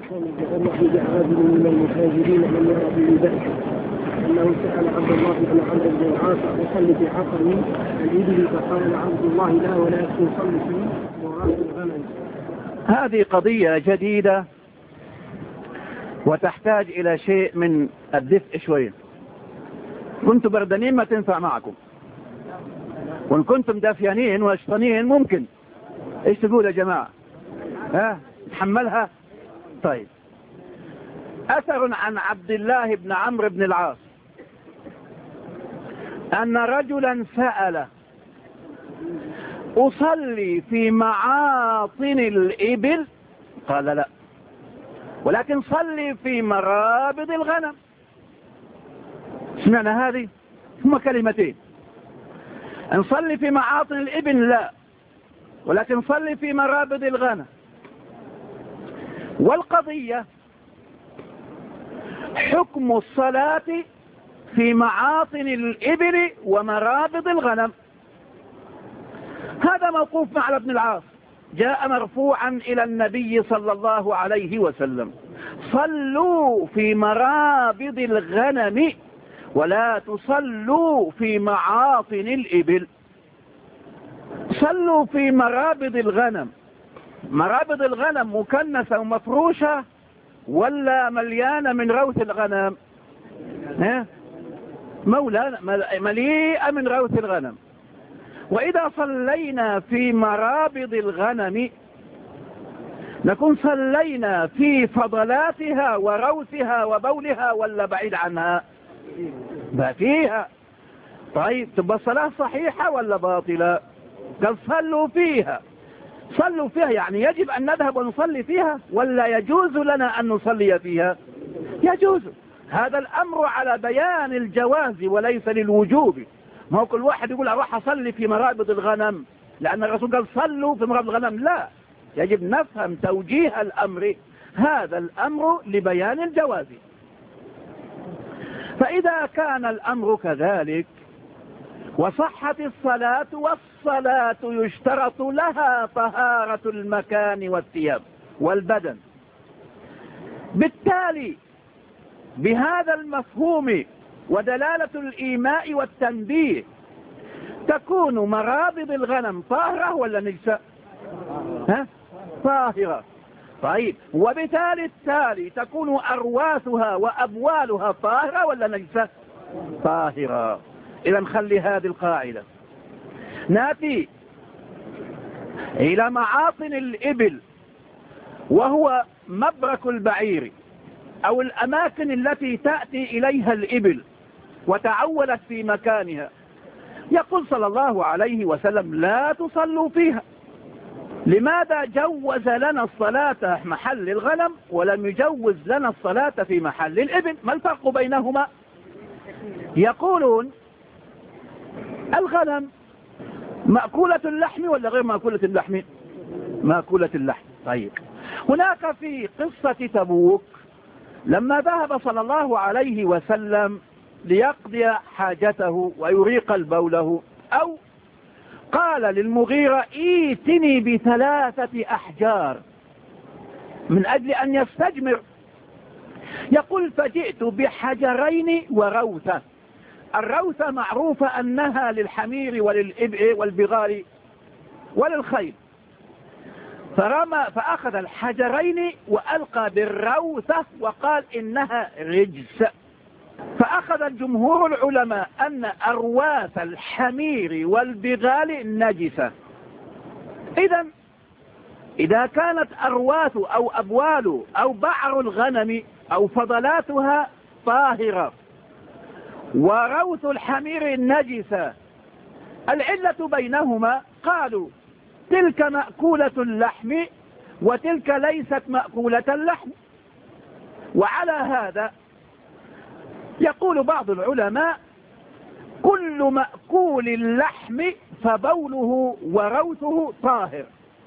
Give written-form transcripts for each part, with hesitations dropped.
في رجل من المهاجرين لم يرى به بأسا أنه سأل عبد الله بن عمرو بن العاص يصلي في عقر الإبل فقال عبد الله لا ولكن صلي في وراء الغنم. هذه قضية جديدة وتحتاج إلى شيء من الدفء شوية. كنتم بردانين ما تنفع معكم، وإن كنتم دافيانين واشطنين ممكن. ايش تقول يا جماعة؟ تحملها. طيب، أثر عن عبد الله بن عمرو بن العاص أن رجلا سأل: أصلي في معاطن الإبل؟ قال لا، ولكن صلي في مرابض الغنم. سمعنا هذه؟ ثم كلمتين: نصلي في معاطن الإبل لا، ولكن صلي في مرابض الغنم. والقضية حكم الصلاة في معاطن الإبل ومرابض الغنم. هذا موقوف مع ابن العاص، جاء مرفوعا إلى النبي صلى الله عليه وسلم: صلوا في مرابض الغنم ولا تصلوا في معاطن الإبل. صلوا في مرابض الغنم. مرابض الغنم مكنسة ومفروشة ولا مليانة من روث الغنم؟ مليئة من روث الغنم. وإذا صلينا في مرابض الغنم نكون صلينا في فضلاتها وروثها وبولها ولا بعيد عنها؟ فيها. طيب، تبقى الصلاة صحيحة ولا باطلة؟ قال صلوا فيها. صلوا فيها يعني يجب أن نذهب ونصلي فيها ولا يجوز لنا أن نصلي فيها؟ يجوز. هذا الأمر على بيان الجواز وليس للوجوب. ما هو كل واحد يقول أروح أصلي في مرابض الغنم لأن الرسول قال صلوا في مرابض الغنم. لا، يجب نفهم توجيه الأمر. هذا الأمر لبيان الجواز. فإذا كان الأمر كذلك وصحت الصلاة، والصلاة يشترط لها طهارة المكان والثياب والبدن، بالتالي بهذا المفهوم ودلالة الإيماء والتنبيه تكون مرابض الغنم طاهرة ولا نجسة؟ طاهرة. طيب، وبالتالي التالي تكون أرواثها وأبوالها طاهرة ولا نجسة؟ طاهرة. إذا نخلي هذه القاعدة. نأتي إلى معاطن الإبل، وهو مبرك البعير أو الأماكن التي تأتي إليها الإبل وتعولت في مكانها. يقول صلى الله عليه وسلم: لا تصلوا فيها. لماذا جوز لنا الصلاة في محل الغنم ولم يجوز لنا الصلاة في محل الإبل؟ ما الفرق بينهما؟ يقولون الغنم مأكولة اللحم ولا غير مأكولة اللحم؟ مأكولة اللحم. طيب، هناك في قصة تبوك لما ذهب صلى الله عليه وسلم ليقضي حاجته ويريق البوله، أو قال للمغيرة: ائتني ب3 أحجار من أجل أن يستجمر. يقول: فجئت ب2 وروثة. الروثة معروفة أنها للحمير وللإبل والبغال وللخيل. فأخذ 2 وألقى بالروثة وقال إنها رجس. فأخذ جمهور العلماء أن أرواث الحمير والبغال نجسة. إذا كانت أرواث أو أبوال أو بعر الغنم أو فضلاتها طاهرة وروث الحمير نجسة، العلة بينهما قالوا تلك مأكولة اللحم وتلك ليست مأكولة اللحم. وعلى هذا يقول بعض العلماء: كل مأكول اللحم فبوله وروثه طاهر،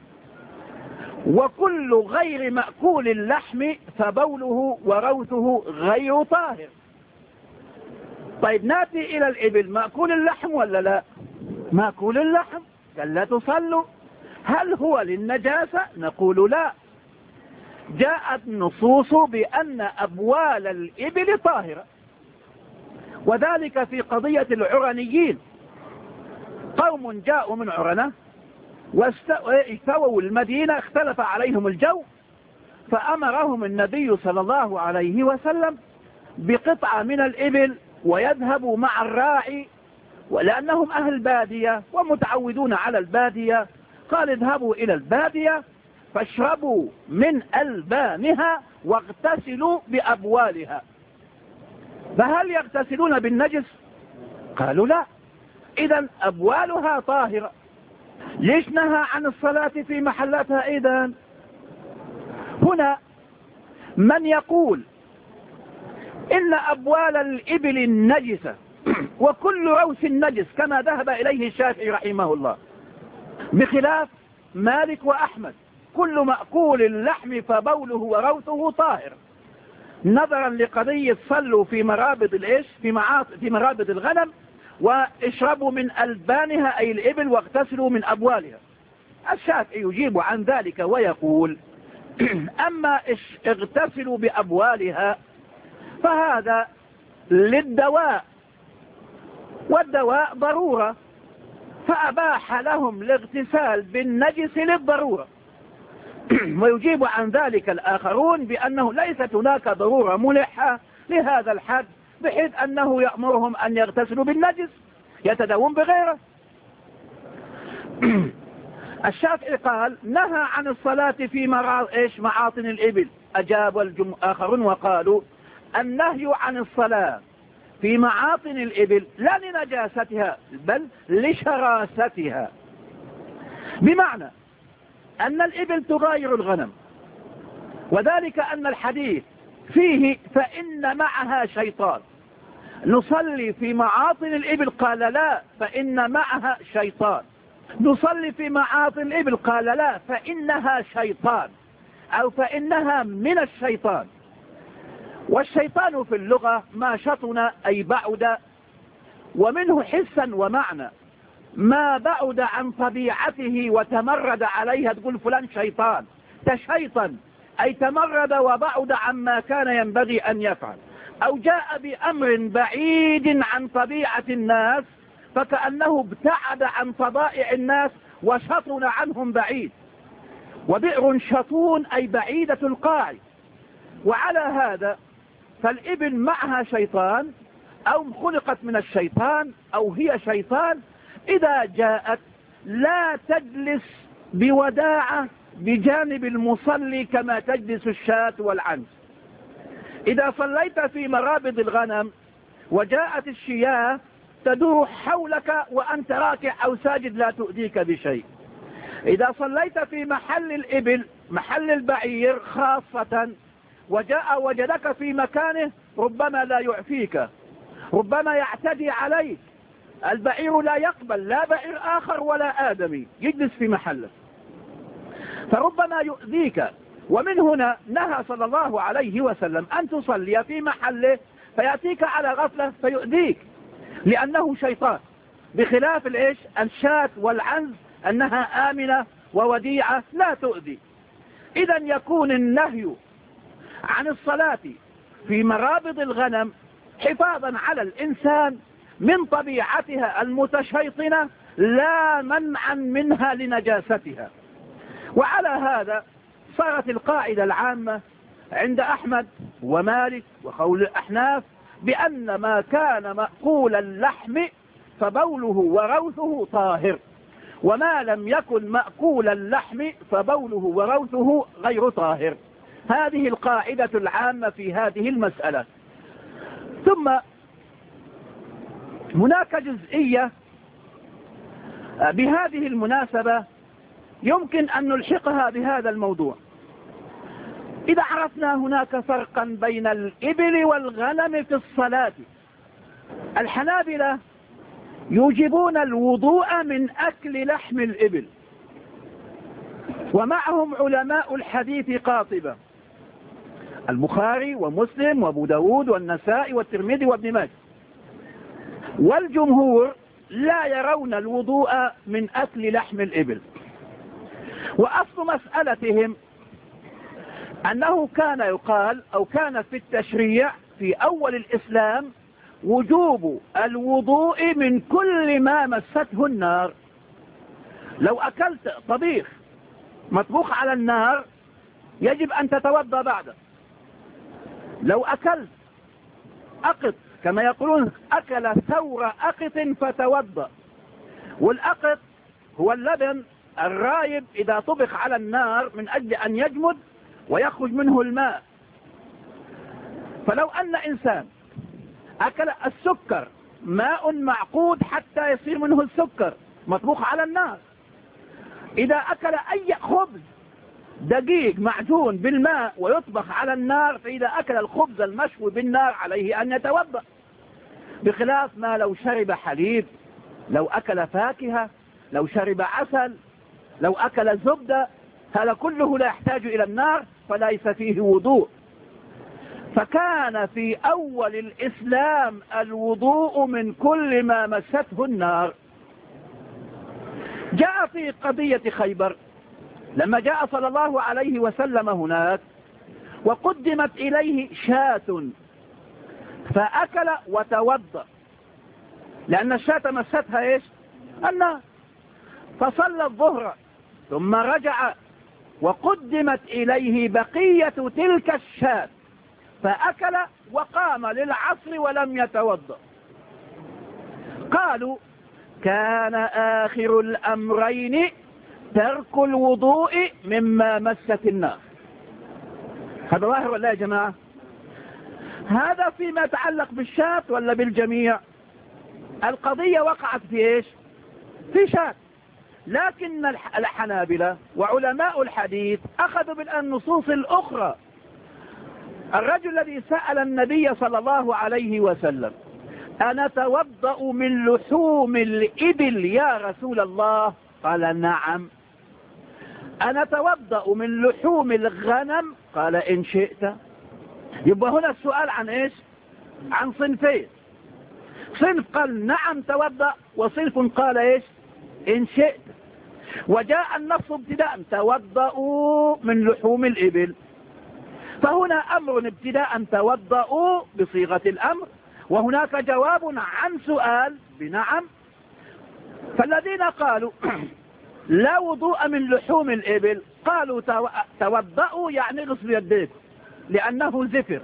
وكل غير مأكول اللحم فبوله وروثه غير طاهر. طيب، نأتي إلى الإبل، مأكول اللحم ولا لا؟ مأكول اللحم. قال: لا تصلوا. هل هو للنجاسة؟ نقول لا. جاءت نصوص بأن أبوال الإبل طاهرة، وذلك في قضية العرنيين. قوم جاءوا من عرنة واستووا المدينة، اختلف عليهم الجو، فأمرهم النبي صلى الله عليه وسلم بقطعة من الإبل ويذهبوا مع الراعي، ولأنهم أهل بادية ومتعودون على البادية، قال اذهبوا إلى البادية فاشربوا من ألبانها واغتسلوا بأبوالها. فهل يغتسلون بالنجس؟ قالوا لا، إذن أبوالها طاهرة. ليش نهى عن الصلاة في محلاتها إذن؟ هنا من يقول إن أبوال الإبل النجسة وكل روث النجس كما ذهب إليه الشافعي رحمه الله، بخلاف مالك وأحمد كل مأكول اللحم فبوله وروثه طاهر، نظرا لقضية صلوا في مرابض الإيش في مرابض الغنم واشربوا من ألبانها أي الإبل واغتسلوا من أبوالها. الشافعي يجيب عن ذلك ويقول أما اغتسلوا بأبوالها فهذا للدواء، والدواء ضرورة، فأباح لهم الاغتسال بالنجس للضرورة. ويجيب عن ذلك الآخرون بأنه ليست هناك ضرورة ملحة لهذا الحد بحيث أنه يأمرهم أن يغتسلوا بالنجس، يتداوون بغيره. الشافعي قال نهى عن الصلاة في معاطن الإبل. أجاب الآخرون وقالوا النهي عن الصلاة في معاطن الإبل لا لنجاستها بل لشراستها، بمعنى أن الإبل تغاير الغنم، وذلك أن الحديث فيه فإن معها شيطان. نصلي في معاطن الإبل قال لا فإن معها شيطان، نصلي في معاطن الإبل قال لا فإنها شيطان أو فإنها من الشيطان. والشيطان في اللغة ما شطن أي بعد، ومنه حسا ومعنى، ما بعد عن طبيعته وتمرد عليها تقول فلان شيطان، تشيطن أي تمرد وبعد عما كان ينبغي أن يفعل، أو جاء بأمر بعيد عن طبيعة الناس فكأنه ابتعد عن طبائع الناس وشطن عنهم بعيد. وبئر شطون أي بعيدة القاع. وعلى هذا فالإبل معها شيطان أو خلقت من الشيطان أو هي شيطان، إذا جاءت لا تجلس بوداعة بجانب المصلي كما تجلس الشاة والعنز. إذا صليت في مرابض الغنم وجاءت الشياه تدور حولك وأنت راكع أو ساجد لا تؤذيك بشيء. إذا صليت في محل الإبل محل البعير خاصة وجاء وجدك في مكانه ربما لا يعفيك، ربما يعتدي عليك، البعير لا يقبل لا بعير آخر ولا آدمي يجلس في محله، فربما يؤذيك. ومن هنا نهى صلى الله عليه وسلم أن تصلي في محله فيأتيك على غفلة فيؤذيك لأنه شيطان، بخلاف الشاة والعنز أنها آمنة ووديعة لا تؤذي. إذا يكون النهي عن الصلاة في مرابض الغنم حفاظا على الإنسان من طبيعتها المتشيطنة لا منعا منها لنجاستها. وعلى هذا صارت القاعدة العامة عند أحمد ومالك وقول الأحناف بأن ما كان مأكول اللحم فبوله وروثه طاهر، وما لم يكن مأكول اللحم فبوله وروثه غير طاهر. هذه القاعدة العامة في هذه المسألة. ثم هناك جزئية بهذه المناسبة يمكن أن نلحقها بهذا الموضوع. إذا عرفنا هناك فرقا بين الإبل والغنم في الصلاة، الحنابلة يوجبون الوضوء من أكل لحم الإبل، ومعهم علماء الحديث قاطبة البخاري ومسلم وابو داود والنسائي والترمذي وابن ماجه. والجمهور لا يرون الوضوء من أكل لحم الإبل. وأصل مسألتهم أنه كان يقال أو كان في التشريع في أول الإسلام وجوب الوضوء من كل ما مسته النار. لو أكلت طبيخ مطبوخ على النار يجب أن تتوضأ بعده. لو أكلت أقط كما يقولون أكل ثور أقط فتوضأ، والأقط هو اللبن الرايب إذا طبخ على النار من أجل أن يجمد ويخرج منه الماء. فلو أن إنسان أكل السكر، ماء معقود حتى يصير منه السكر مطبوخ على النار، إذا أكل أي خبز دقيق معجون بالماء ويطبخ على النار، فإذا أكل الخبز المشوي بالنار عليه أن يتوضأ، بخلاف ما لو شرب حليب، لو أكل فاكهة، لو شرب عسل، لو أكل زبدة، هذا كله لا يحتاج إلى النار فليس فيه وضوء. فكان في أول الإسلام الوضوء من كل ما مسته النار. جاء في قضية خيبر لما جاء صلى الله عليه وسلم هناك وقدمت إليه شاة فأكل وتوضأ، لأن الشاة مستها إيش؟ النار. فصلى الظهر ثم رجع وقدمت إليه بقية تلك الشاة فأكل وقام للعصر ولم يتوضأ. قالوا كان آخر الأمرين ترك الوضوء مما مست النار. هذا ظاهر ولا يا جماعة؟ هذا فيما يتعلق بالشاة ولا بالجميع؟ القضية وقعت في إيش؟ في شاة. لكن الحنابلة وعلماء الحديث أخذوا بالنصوص الأخرى. الرجل الذي سأل النبي صلى الله عليه وسلم أنا أتوضأ من لحوم الإبل يا رسول الله؟ قال نعم. أنا أتوضأ من لحوم الغنم؟ قال إن شئت. يبقى هنا السؤال عن إيش؟ عن صنفين، صنف قال نعم توضأ، وصنف قال إيش؟ إن شئت. وجاء النص ابتداء توضأوا من لحوم الإبل، فهنا أمر ابتداء توضأوا بصيغة الأمر، وهناك جواب عن سؤال بنعم. فالذين قالوا لا وضوء من لحوم الإبل قالوا توضأوا يعني غسل يديك لأنه زفر.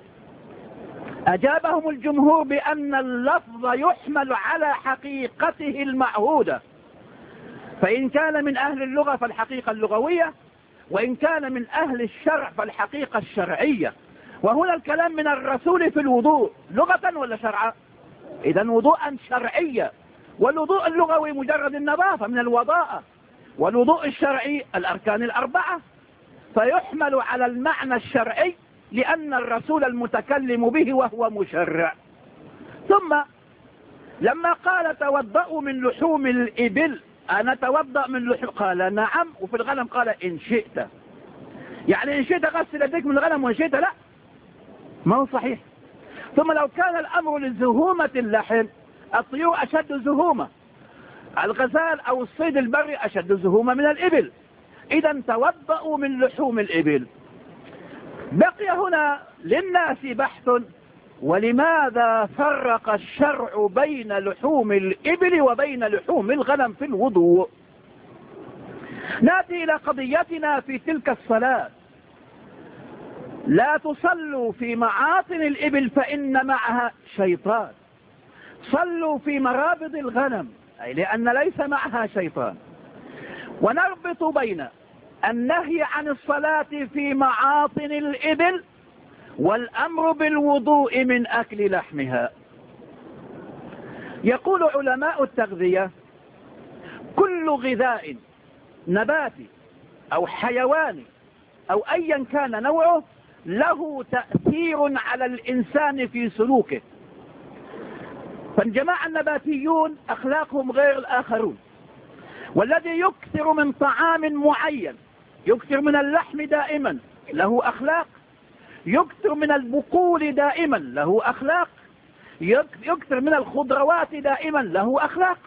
أجابهم الجمهور بأن اللفظ يحمل على حقيقته المعهودة، فإن كان من أهل اللغة فالحقيقة اللغوية، وإن كان من أهل الشرع فالحقيقة الشرعية. وهنا الكلام من الرسول في الوضوء لغة ولا شرعا؟ إذن وضوءا شرعيا. والوضوء اللغوي مجرد النظافة من الوضاءة، والوضوء الشرعي الأركان الأربعة، فيحمل على المعنى الشرعي لأن الرسول المتكلم به وهو مشرع. ثم لما قال توضأوا من لحوم الإبل أنا توضأ من لحوم، قال نعم. وفي الغنم قال إن شئت، يعني إن شئت غسل يديك من الغنم وإن شئت لا، ما هو صحيح. ثم لو كان الأمر لزهومة اللحم، الطيور أشد زهومة، الغزال أو الصيد البري أشد زهومة من الإبل، إذا توضأوا من لحوم الإبل. بقي هنا للناس بحث، ولماذا فرق الشرع بين لحوم الإبل وبين لحوم الغنم في الوضوء؟ نأتي إلى قضيتنا في تلك الصلاة. لا تصلوا في معاطن الإبل فإن معها شيطان، صلوا في مرابض الغنم، أي لأن ليس معها شيطان. ونربط بين النهي عن الصلاة في معاطن الإبل والأمر بالوضوء من أكل لحمها. يقول علماء التغذية كل غذاء نباتي أو حيواني أو أيا كان نوعه له تأثير على الإنسان في سلوكه. فالجماعة النباتيون أخلاقهم غير الآخرون، والذي يكثر من طعام معين، يكثر من اللحم دائما له أخلاق، يكثر من البقول دائما له أخلاق، يكثر من الخضروات دائما له أخلاق.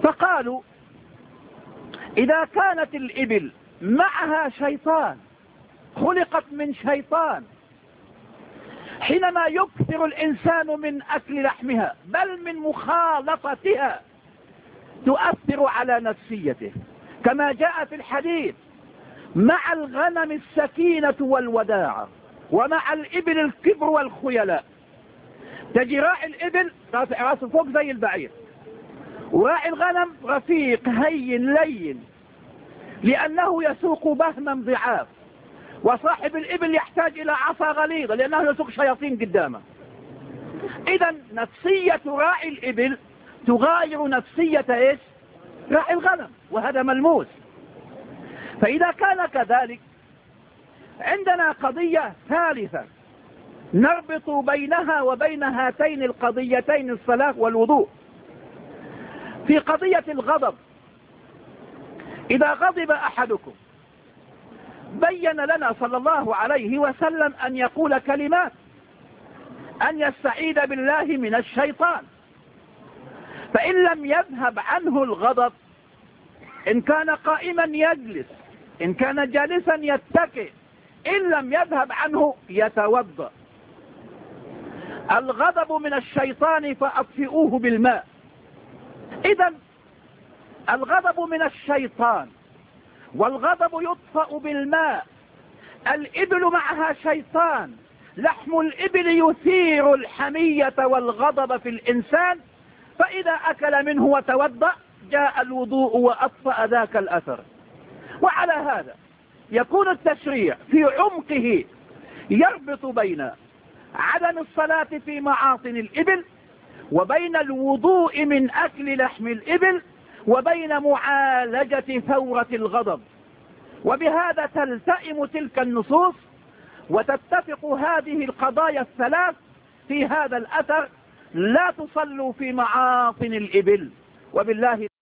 فقالوا إذا كانت الإبل معها شيطان خلقت من شيطان. حينما يكثر الإنسان من أكل لحمها بل من مخالطتها تؤثر على نفسيته، كما جاء في الحديث: مع الغنم السكينة والوداعة، ومع الإبل الكبر والخيلاء. تجي راعي الإبل راسه فوق زي البعير، وراعي الغنم رفيق هين لين لأنه يسوق بهما ضعاف، وصاحب الإبل يحتاج إلى عصا غليظة لأنه يسوق شياطين قدامه. إذا نفسية راعي الإبل تغاير نفسية إيش؟ راعي الغنم، وهذا ملموس. فإذا كان كذلك عندنا قضية ثالثة نربط بينها وبين هاتين القضيتين، الصلاة والوضوء. في قضية الغضب، إذا غضب أحدكم بين لنا صلى الله عليه وسلم أن يقول كلمات: أن يستعيذ بالله من الشيطان. فإن لم يذهب عنه الغضب، إن كان قائما يجلس، إن كان جالسا يتكئ، إن لم يذهب عنه يتوضأ. الغضب من الشيطان فأطفئوه بالماء. إذن الغضب من الشيطان، والغضب يطفأ بالماء. الإبل معها شيطان، لحم الإبل يثير الحمية والغضب في الإنسان، فإذا أكل منه وتوضأ جاء الوضوء وأطفأ ذاك الأثر. وعلى هذا يكون التشريع في عمقه يربط بين عدم الصلاة في معاطن الإبل، وبين الوضوء من أكل لحم الإبل، وبين معالجة ثورة الغضب. وبهذا تلتئم تلك النصوص وتتفق هذه القضايا الثلاث في هذا الأثر: لا تصلوا في معاطن الإبل. وبالله